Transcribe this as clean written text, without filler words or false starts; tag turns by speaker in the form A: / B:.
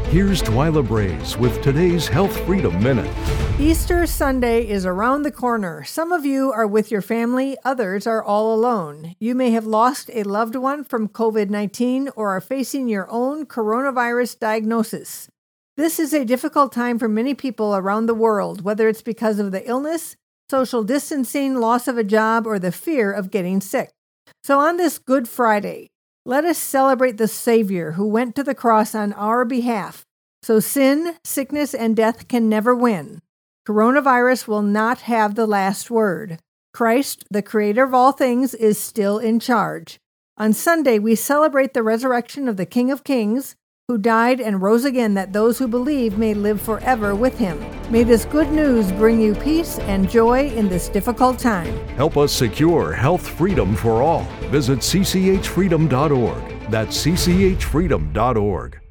A: Here's Twyla Braze with today's Health Freedom Minute.
B: Easter Sunday is around the corner. Some of you are with your family, others are all alone. You may have lost a loved one from COVID-19 or are facing your own coronavirus diagnosis. This is a difficult time for many people around the world, whether it's because of the illness, social distancing, loss of a job, or the fear of getting sick. So on this Good Friday, let us celebrate the Savior who went to the cross on our behalf, so sin, sickness, and death can never win. Coronavirus will not have the last word. Christ, the creator of all things, is still in charge. On Sunday, we celebrate the resurrection of the King of Kings, who died and rose again that those who believe may live forever with him. May this good news bring you peace and joy in this difficult time.
A: Help us secure health freedom for all. Visit cchfreedom.org. That's cchfreedom.org.